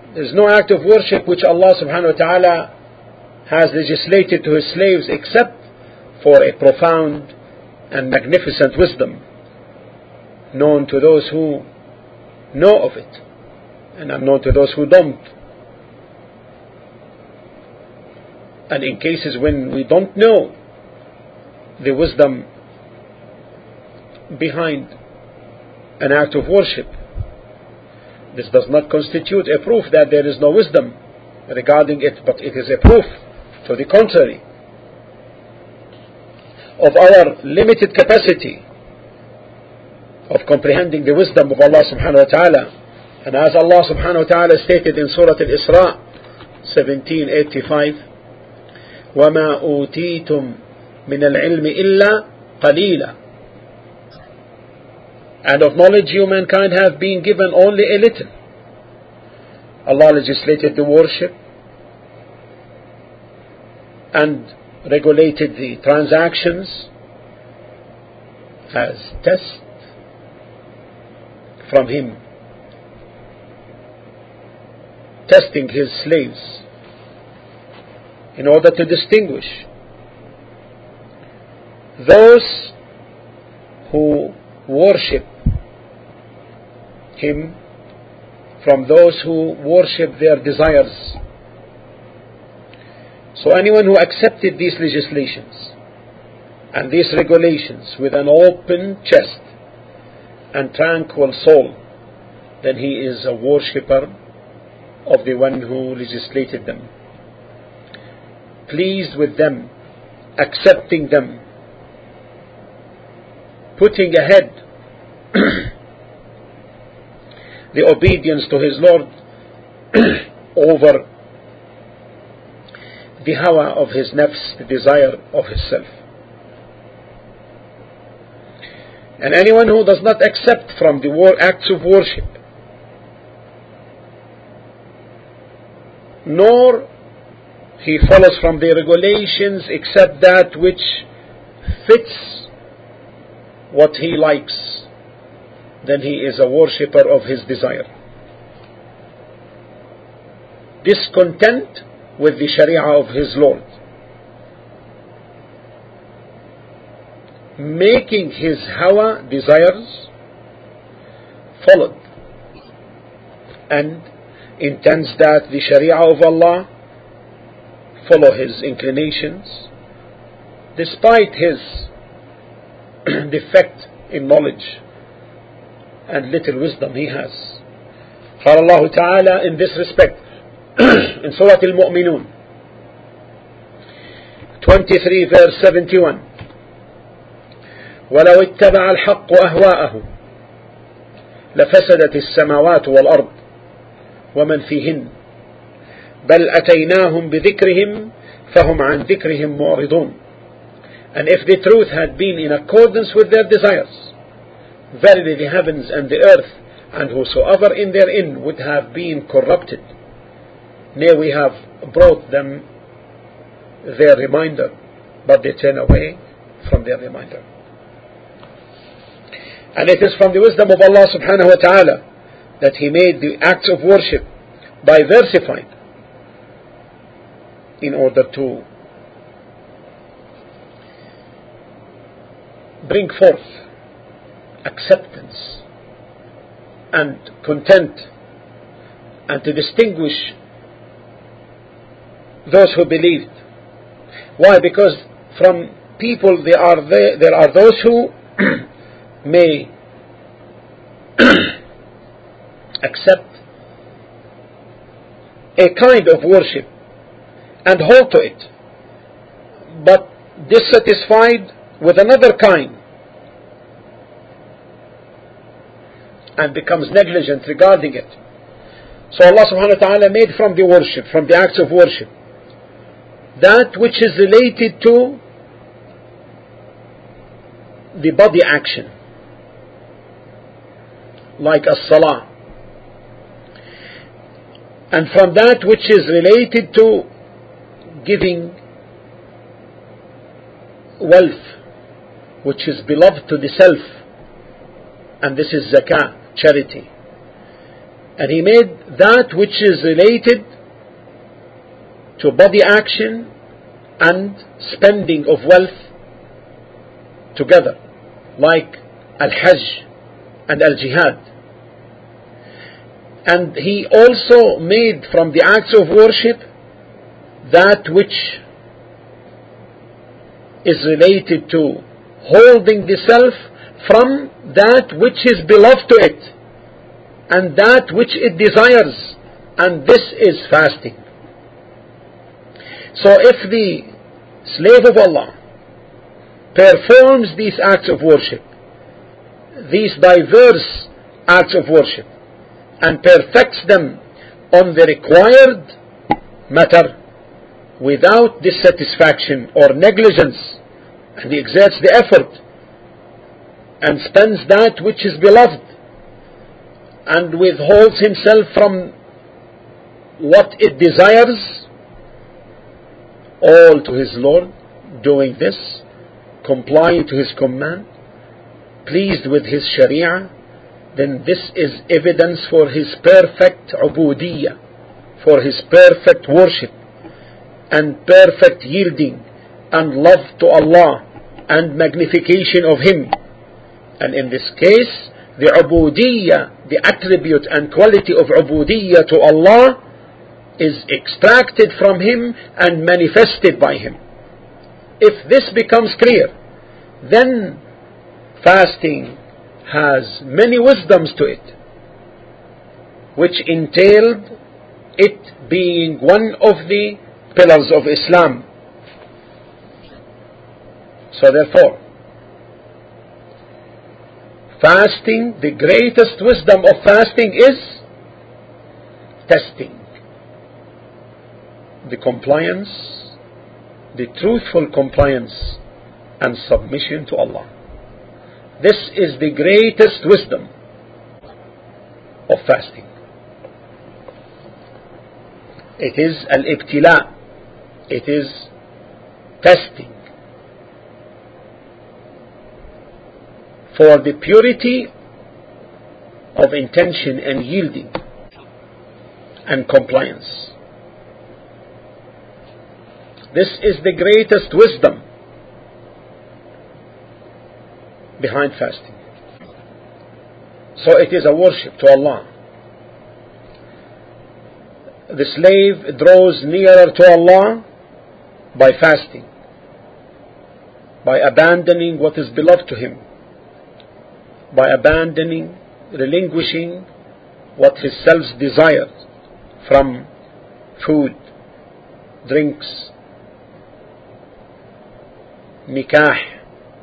There is no act of worship which Allah subhanahu wa ta'ala has legislated to His slaves except for a profound and magnificent wisdom known to those who know of it and unknown to those who don't. And in cases when we don't know the wisdom behind an act of worship, this does not constitute a proof that there is no wisdom regarding it, but it is a proof to the contrary of our limited capacity of comprehending the wisdom of Allah subhanahu wa ta'ala. And as Allah subhanahu wa ta'ala stated in Surah Al-Isra 1785, وَمَا أُوتِيتُم مِّنَ الْعِلْمِ إِلَّا قَلِيلًا. And of knowledge you mankind have been given only a little. Allah legislated the worship and regulated the transactions as test from Him, testing His slaves in order to distinguish those who worship Him from those who worship their desires. So anyone who accepted these legislations and these regulations with an open chest and tranquil soul, then he is a worshipper of the one who legislated them, pleased with them, accepting them, putting ahead the obedience to his Lord over the hawa of his nafs, the desire of his self. And anyone who does not accept from the acts of worship, nor he follows from the regulations except that which fits what he likes, then he is a worshipper of his desire, discontent with the sharia of his Lord, making his hawa desires followed, and intends that the sharia of Allah follow his inclinations despite his defect in knowledge and little wisdom he has. قال الله تعالى in this respect in Surah Al-Mu'minun 23 verse 71, ولو اتبع الحق أهواءهم لفسدت السماوات والأرض ومن فيهن بل أتيناهم بذكرهم فهم عن ذكرهم معرضون. And if the truth had been in accordance with their desires, verily the heavens and the earth and whosoever in therein would have been corrupted. Nay, we have brought them their reminder, but they turn away from their reminder. And it is from the wisdom of Allah subhanahu wa ta'ala that He made the acts of worship diversified in order to bring forth acceptance and content, and to distinguish those who believed. Why? Because from people there are those who may accept a kind of worship and hold to it, but dissatisfied with another kind, and becomes negligent regarding it. So Allah subhanahu wa ta'ala made from the worship, from the acts of worship, that which is related to the body action, like as-salah, and from that which is related to giving wealth, which is beloved to the self, and this is zakah, charity. And he made that which is related to body action and spending of wealth together, like al-Hajj and al-Jihad. And he also made from the acts of worship that which is related to holding the self from that which is beloved to it and that which it desires, and this is fasting. So if the slave of Allah performs these acts of worship, these diverse acts of worship, and perfects them on the required matter without dissatisfaction or negligence, and he exerts the effort and spends that which is beloved and withholds himself from what it desires, all to his Lord, doing this, complying to his command, pleased with his sharia, then this is evidence for his perfect ubudiyyah, for his perfect worship and perfect yielding and love to Allah and magnification of Him. And in this case, the ubudiyyah, the attribute and quality of ubudiyyah to Allah, is extracted from Him and manifested by Him. If this becomes clear, then fasting has many wisdoms to it, which entailed it being one of the pillars of Islam. So therefore, fasting, the greatest wisdom of fasting is testing the compliance, the truthful compliance and submission to Allah. This is the greatest wisdom of fasting. It is al-ibtila. It is testing for the purity of intention and yielding and compliance. This is the greatest wisdom behind fasting. So it is a worship to Allah. The slave draws nearer to Allah by fasting, by abandoning what is beloved to him, by abandoning, relinquishing what his self desires from food, drinks, nikah,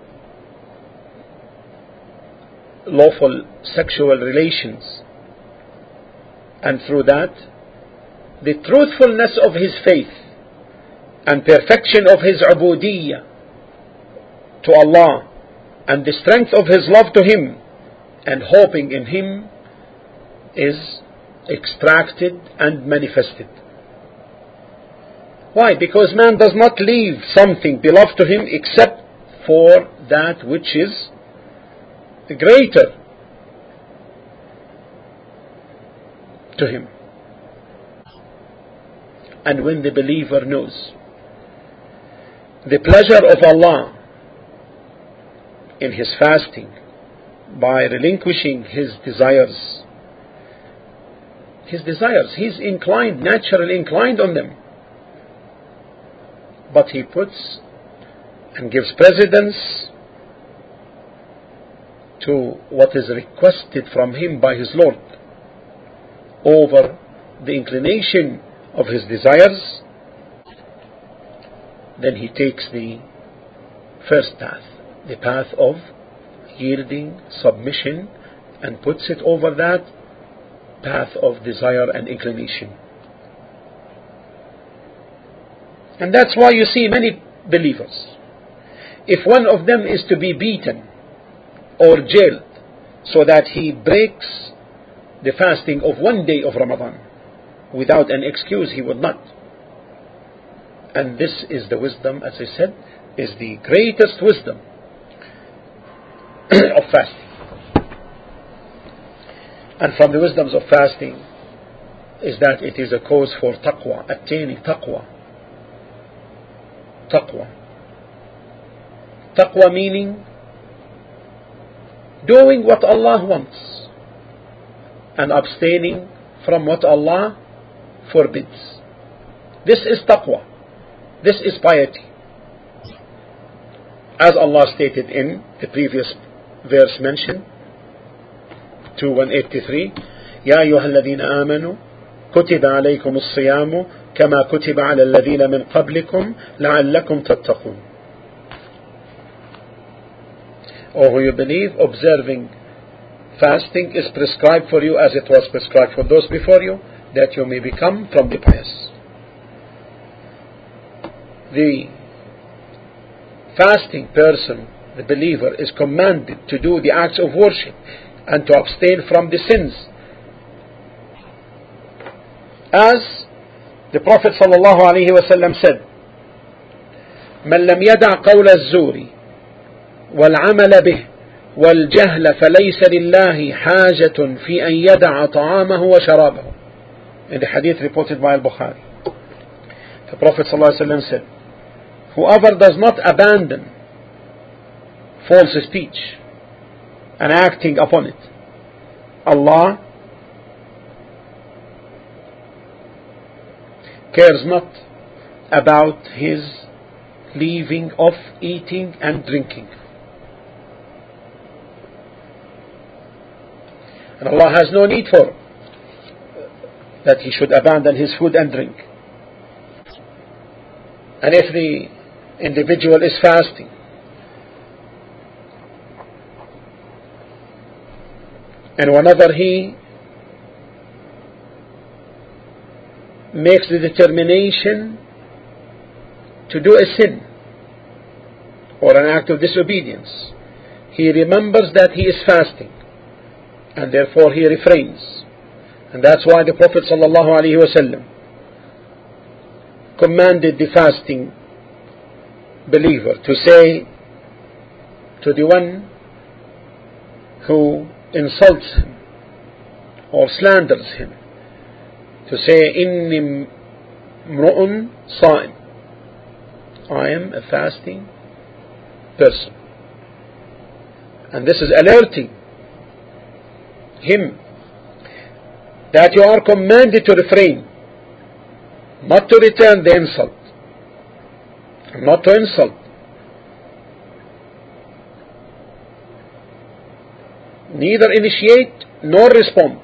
lawful sexual relations, and through that the truthfulness of his faith and perfection of his ubudiyyah to Allah and the strength of his love to Him and hoping in Him is extracted and manifested. Why? Because man does not leave something beloved to him except for that which is greater to him. And when the believer knows the pleasure of Allah in his fasting by relinquishing his desires, he's inclined, naturally inclined on them, but he puts and gives precedence to what is requested from him by his Lord over the inclination of his desires, then he takes the first path, the path of yielding, submission, and puts it over that path of desire and inclination. And that's why you see many believers, if one of them is to be beaten or jailed so that he breaks the fasting of one day of Ramadan without an excuse, he would not. And this is the wisdom, as I said, is the greatest wisdom of fasting. And from the wisdoms of fasting is that it is a cause for taqwa, attaining taqwa. Taqwa. Taqwa meaning doing what Allah wants and abstaining from what Allah forbids. This is taqwa. This is piety. As Allah stated in the previous verse mentioned, 183, يا أيها الذين آمنوا كتب عليكم الصيام كما كتب على الذين من قبلكم لعلكم تتقون. O who you believe, observing fasting is prescribed for you as it was prescribed for those before you, that you may become from the pious. The fasting person, the believer, is commanded to do the acts of worship and to abstain from the sins. As the Prophet ﷺ said, من لم يدع قول الزور والعمل به والجهل فليس لله حاجة في أن يدع طعامه وشرابه. In the hadith reported by Al-Bukhari, the Prophet ﷺ said, whoever does not abandon false speech and acting upon it, Allah cares not about his leaving off eating and drinking. And Allah has no need for that he should abandon his food and drink. And if the individual is fasting and whenever he makes the determination to do a sin or an act of disobedience, he remembers that he is fasting and therefore he refrains. And that's why the Prophet ﷺ commanded the fasting believer to say to the one who insults him or slanders him, to say, إِنِّي امْرُؤٌ صَائِمٌ, I am a fasting person. And this is alerting him that you are commanded to refrain, not to return the insult, not to insult, neither initiate nor respond.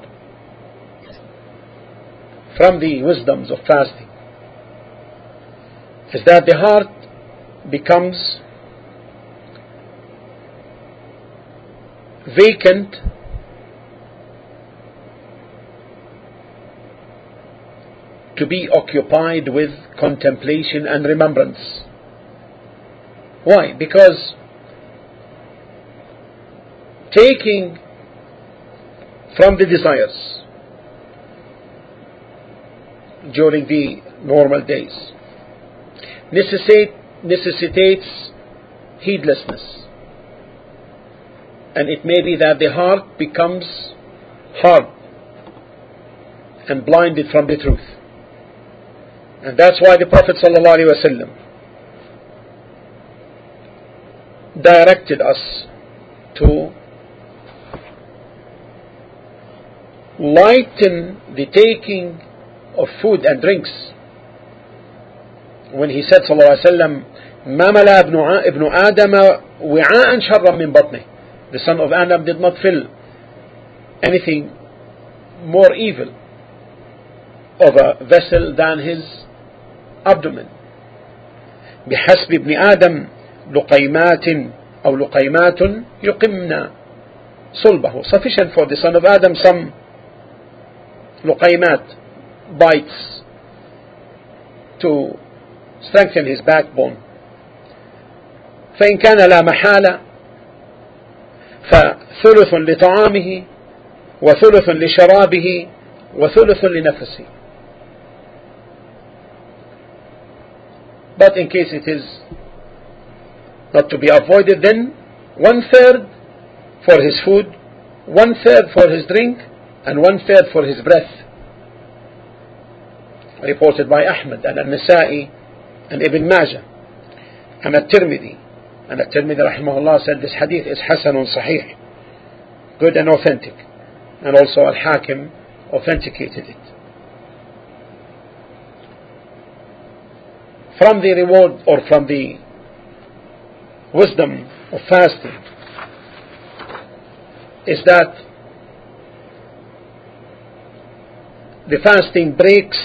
From the wisdoms of fasting is that the heart becomes vacant to be occupied with contemplation and remembrance. Why? Because taking from the desires during the normal days necessitates heedlessness, and it may be that the heart becomes hard and blinded from the truth. And that's why the Prophet ﷺ directed us to lighten the taking of food and drinks, when he said sallallahu alaihi wasallam, ما ملا ابن آدم وعاء شرا من بطنه, the son of Adam did not fill anything more evil of a vessel than his abdomen. بحسب ابن آدم لقيمات أو لقيمات يقمن صلبه, sufficient for the son of Adam some لقيمات, bites, to strengthen his backbone. فإن كان لا محالة فثلث لطعامه وثلث لشرابه وثلث لنفسه. But in case it is not to be avoided, then 1/3 for his food, 1/3 for his drink, and 1/3 for his breath. reported by Ahmad and An-Nasa'i and Ibn Majah and At-Tirmidhi. And At-Tirmidhi rahimahullah said this hadith is Hasanun Sahih, good and authentic. And also Al-Hakim authenticated it. From the reward or from the wisdom of fasting is that the fasting breaks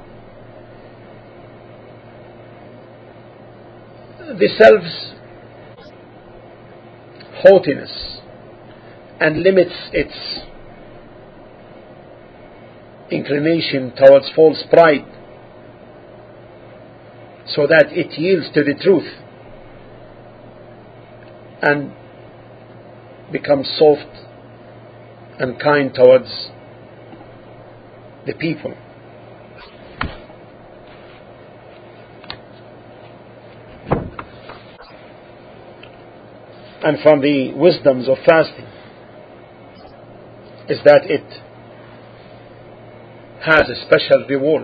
the self's haughtiness and limits its inclination towards false pride, so that it yields to the truth and becomes soft and kind towards the people. And from the wisdoms of fasting is that it has a special reward,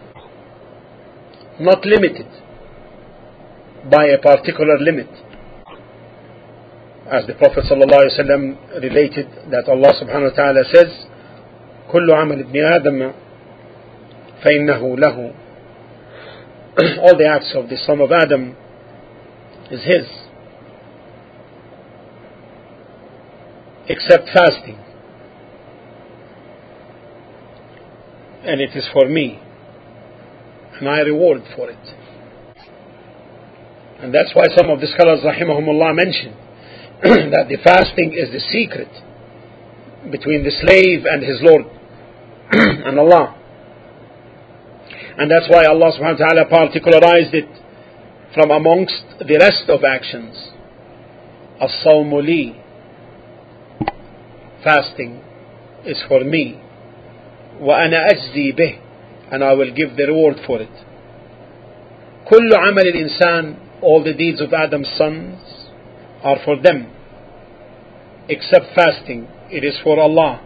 not limited by a particular limit, as the Prophet ﷺ related that Allah subhanahu wa ta'ala says, كل عمل ابن آدم فإنه له. All the acts of the son of Adam is his, except fasting, and it is for me, and I reward for it. And that's why some of the scholars rahimahumullah mention that the fasting is the secret between the slave and his Lord and Allah. And that's why Allah subhanahu wa ta'ala particularized it from amongst the rest of actions. As-sawmu li, fasting is for me. Wa ana ajzi bih, and I will give the reward for it. Kullu amal al-insan, all the deeds of Adam's sons are for them, except fasting, it is for Allah.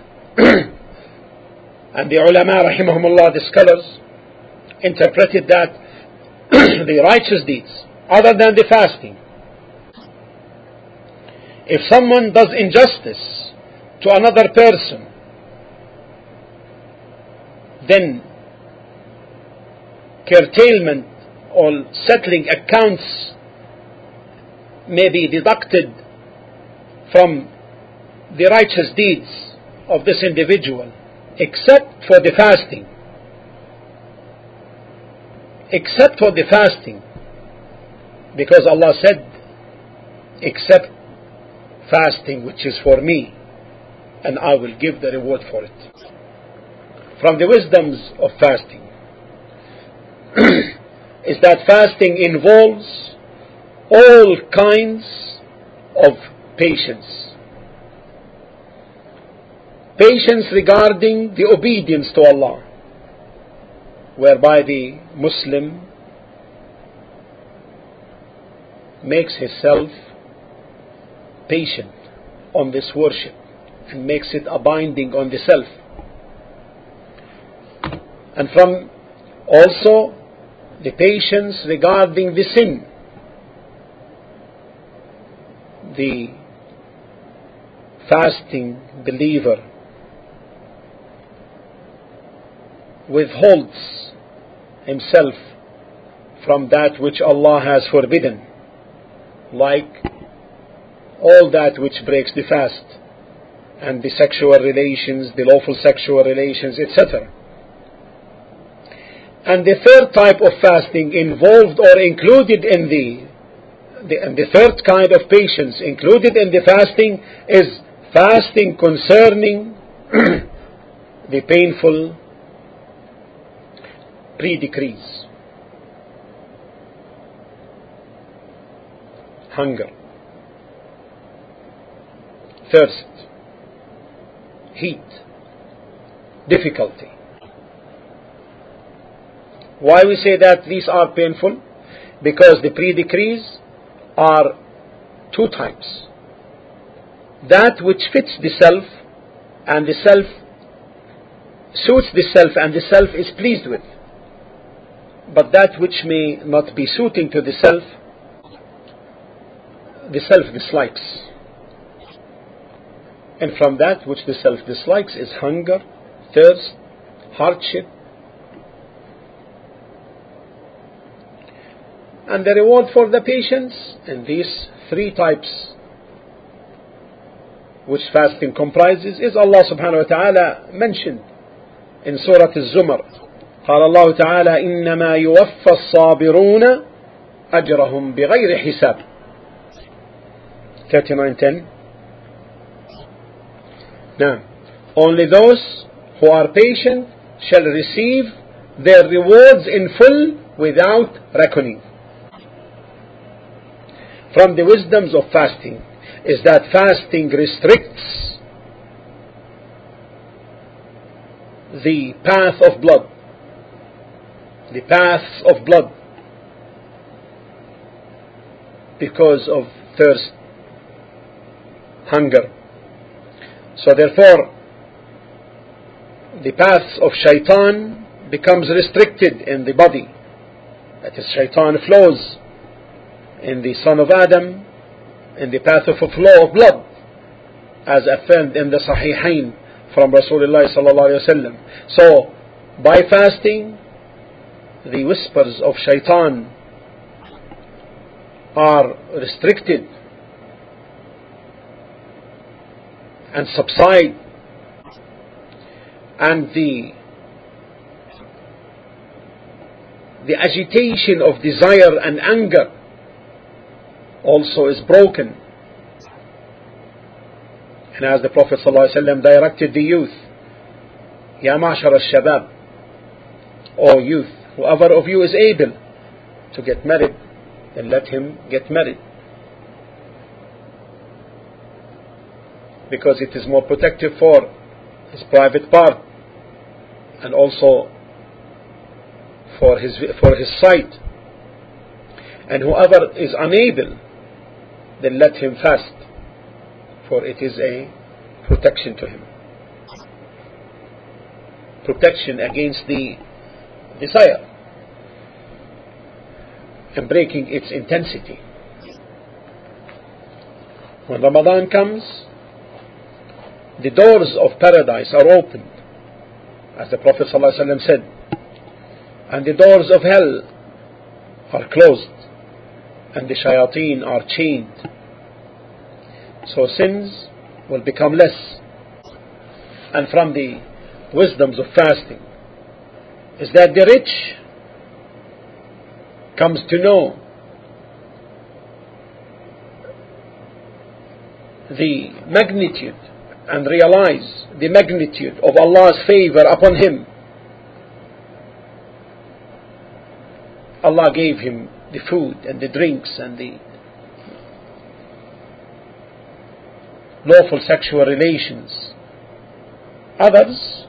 And the ulama rahimahumullah, the scholars, interpreted that the righteous deeds other than the fasting, if someone does injustice to another person, then curtailment or settling accounts may be deducted from the righteous deeds of this individual, except for the fasting. Except for the fasting, because Allah said, except fasting, which is for me, and I will give the reward for it. From the wisdoms of fasting is that fasting involves all kinds of patience. Patience regarding the obedience to Allah, whereby the Muslim makes himself patient on this worship and makes it abiding on the self. And from also the patience regarding the sin. The fasting believer withholds himself from that which Allah has forbidden, like all that which breaks the fast, and the sexual relations, the lawful sexual relations, etc. And the third type of fasting involved or included in the third kind of patience included in the fasting is fasting concerning the painful pre-decrees, hunger, thirst, heat, difficulty. Why we say that these are painful? Because the pre-decrees are two types. That which fits the self, and the self suits the self, and the self is pleased with. but that which may not be suiting to the self dislikes. And from that which the self dislikes is hunger, thirst, hardship. And the reward for the patience in these three types which fasting comprises is Allah subhanahu wa ta'ala mentioned in Surah Al-Zumar. قال الله تعالى إنما يوفى الصابرون أجرهم بغير حساب 39:10. Now, only those who are patient shall receive their rewards in full without reckoning. From the wisdoms of fasting is that fasting restricts the path of blood. The paths of blood because of thirst, hunger. So therefore, the paths of shaitan becomes restricted in the body. That is, shaitan flows in the son of Adam in the path of a flow of blood, as affirmed in the Sahihain from Rasulullah sallallahu alaihi wasallam. So, by fasting, the whispers of shaitan are restricted and subside, and the agitation of desire and anger also is broken. And as the Prophet ﷺ directed the youth, Ya ma'shar al-shabab, O youth, whoever of you is able to get married, then let him get married, because it is more protective for his private part and also for his sight. And whoever is unable, then let him fast, for it is a protection to him, protection against the desire and breaking its intensity. When Ramadan comes, the doors of paradise are opened, as the Prophet ﷺ said, and the doors of hell are closed, and the shayateen are chained. So sins will become less. And from the wisdoms of fasting is that the rich comes to know the magnitude and realize the magnitude of Allah's favor upon him. Allah gave him the food and the drinks and the lawful sexual relations. Others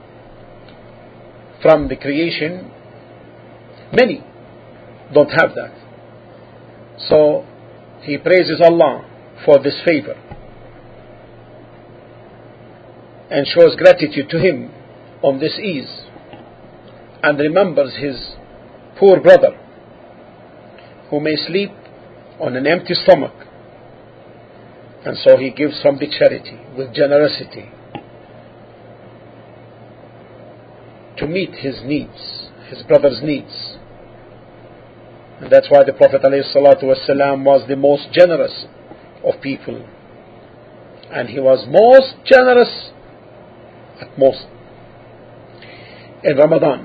from the creation, many don't have that. So he praises Allah for this favor and shows gratitude to him on this ease, and remembers his poor brother who may sleep on an empty stomach, and so he gives from the charity with generosity to meet his needs, his brother's needs. And that's why the Prophet ﷺ was the most generous of people, and he was most generous at most in Ramadan,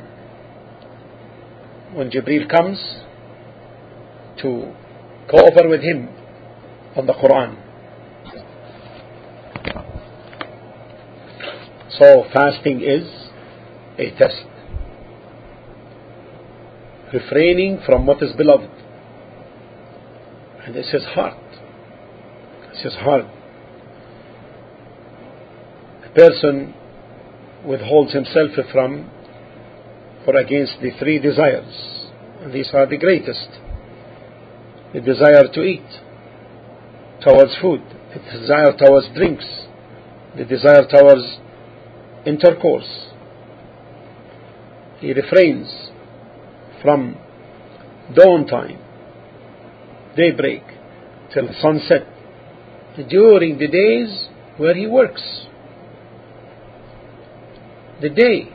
when Jibreel comes to go over with him on the Quran. So fasting is a test, refraining from what is beloved, and this is hard. This is hard. A person withholds himself from or against the three desires, and these are the greatest: the desire to eat, towards food; the desire towards drinks; the desire towards intercourse. He refrains from dawn time, daybreak, till sunset, during the days where he works. The day.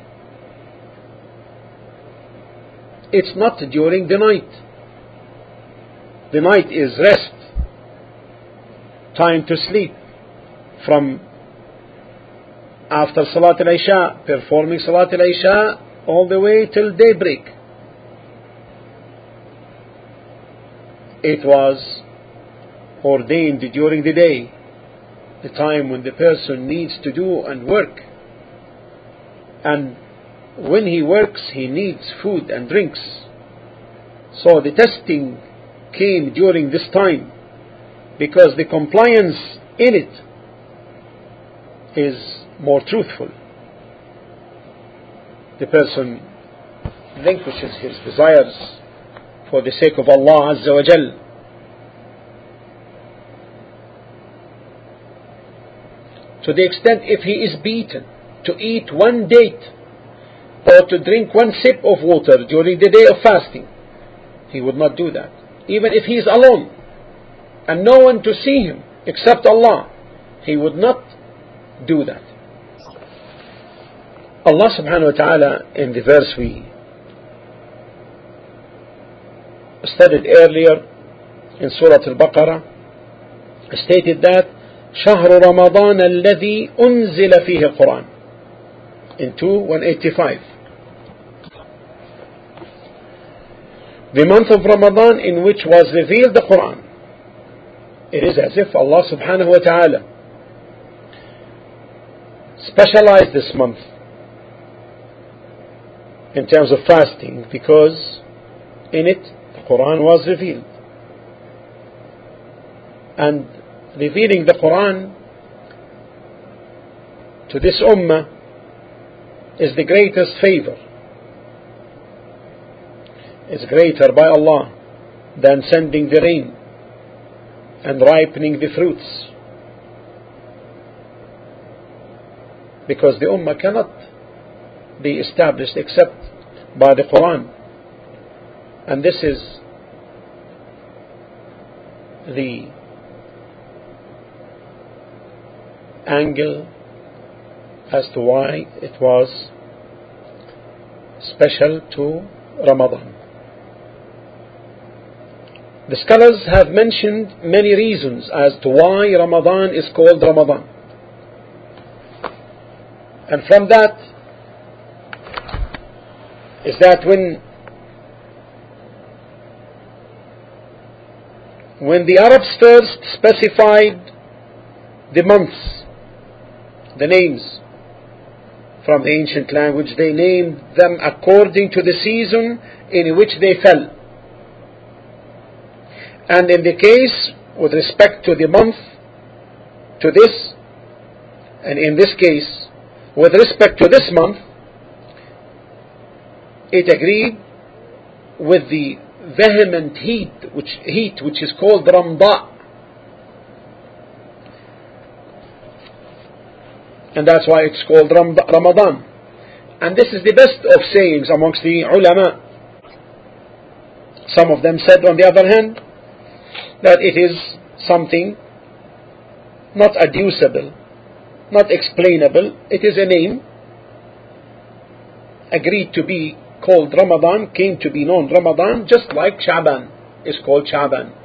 It's not during the night. The night is rest, time to sleep, from after Salat al-Isha, performing Salat al-Isha, all the way till daybreak. It was ordained during the day, the time when the person needs to do and work. And when he works, he needs food and drinks. So the testing came during this time, because the compliance in it is more truthful. The person relinquishes his desires for the sake of Allah Azza wa Jal. To the extent, if he is beaten to eat one date or to drink one sip of water during the day of fasting, he would not do that. Even if he is alone and no one to see him except Allah, he would not do that. Allah subhanahu wa ta'ala, in the verse we studied earlier in Surah Al-Baqarah, stated that شهر رمضان الذي أنزل فيه القرآن in 185. The month of Ramadan in which was revealed the Quran. It is as if Allah subhanahu wa ta'ala specialized this month in terms of fasting, because in it the Quran was revealed. And revealing the Quran to this ummah is the greatest favor. It's greater by Allah than sending the rain and ripening the fruits, because the ummah cannot be established except by the Quran. And this is the angle as to why it was special to Ramadan. The scholars have mentioned many reasons as to why Ramadan is called Ramadan. And from that is that when the Arabs first specified the months, the names from the ancient language, they named them according to the season in which they fell. And in the case with respect to the month, to this, and in this case with respect to this month, it agreed with the vehement heat which is called Ramda. And that's why it's called Ramadan. And this is the best of sayings amongst the ulama. Some of them said, on the other hand, that it is something not adducible, not explainable. It is a name agreed to be called Ramadan, came to be known Ramadan, just like Sha'ban is called Sha'ban.